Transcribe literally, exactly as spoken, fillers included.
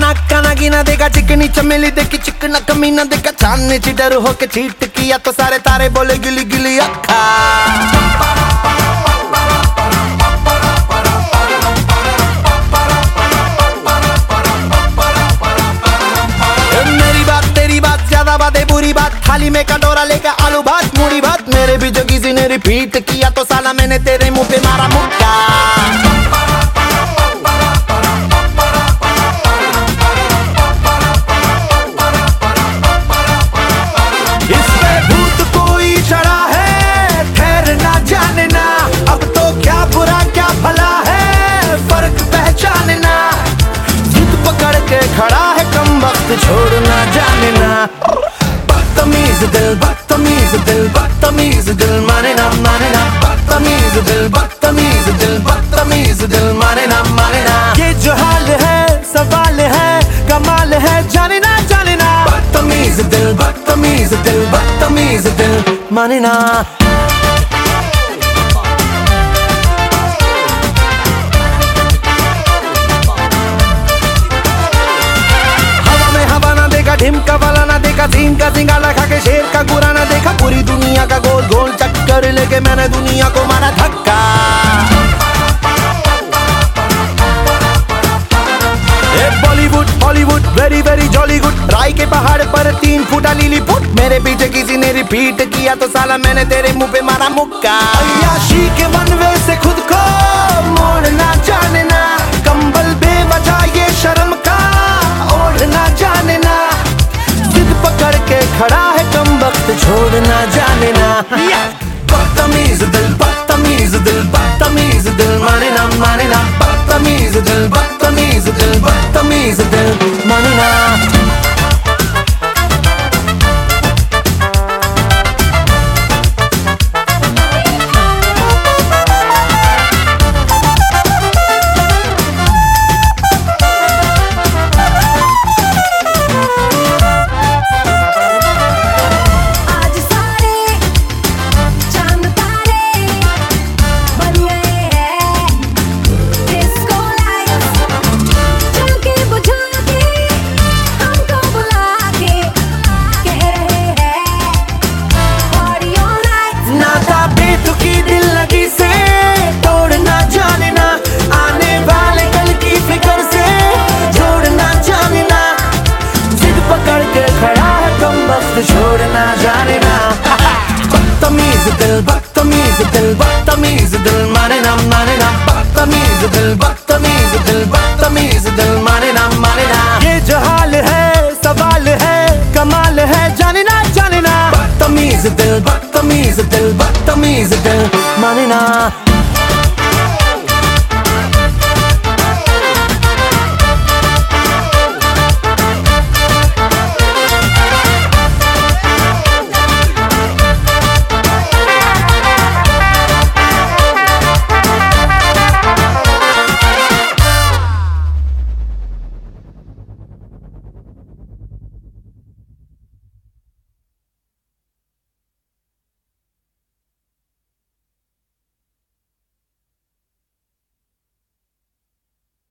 नाका नागिना देखा चिकनी चमेली देखी चिकना कमीना देखा चांदनी ची डर होके चीट किया तो सारे तारे बोले गिली गिली अक्खा। मेरी बात तेरी बात ज्यादा बातें बुरी बात, थाली में कटोरा लेकर आलू भात मूड़ी भात, मेरे भी जो किसी ने रिपीट किया तो साला मैंने तेरे मुंह पे मारा मुक्का। खड़ा है कम वक्त छोड़ना जाने ना, बदतमीज दिल बदतमीज दिल बदतमीज दिल माने ना माने ना, बदतमीज दिल बदतमीज दिल बदतमीज दिल माने ना माने ना। ये जो हाल है सवाल है कमाल है जाने ना जाने ना, बदतमीज दिल बदतमीज दिल बदतमीज दिल माने ना। ढिमका वाला ना देखा, सीन का सिंगाला खा के शेर का गुरा ना देखा, पूरी दुनिया का गोल गोल चक्कर लेके मैंने दुनिया को मारा धक्का। Bollywood Hollywood very very jolly good, राय के पहाड़ पर तीन फुटा लीली फुट, मेरे पीछे किसी ने रिपीट किया तो साला मैंने तेरे मुंह पे मारा मुक्का। अय्याशी के वनवे से खुद को मोड़ना जाने ना, कंबल बेवजह ये शर्म का ओढ़ना जाने ना, पकड़ के खड़ा है कम वक्त छोड़ना जाने ना। बदतमीज दिल बदतमीज दिल बदतमीज दिल माने ना माने ना, बदतमीज दिल बदतमीज दिल बदतमीज दिल माने ना। छोड़ना जाने ना, बदतमीज दिल बदतमीज दिल बदतमीज दिल माने ना माने ना, बदतमीज दिल बदतमीज दिल बदतमीज दिल माने ना माने ना। ये जो हाल है सवाल है कमाल है जाने ना जाने ना, बदतमीज दिल बदतमीज दिल बदतमीज दिल माने ना।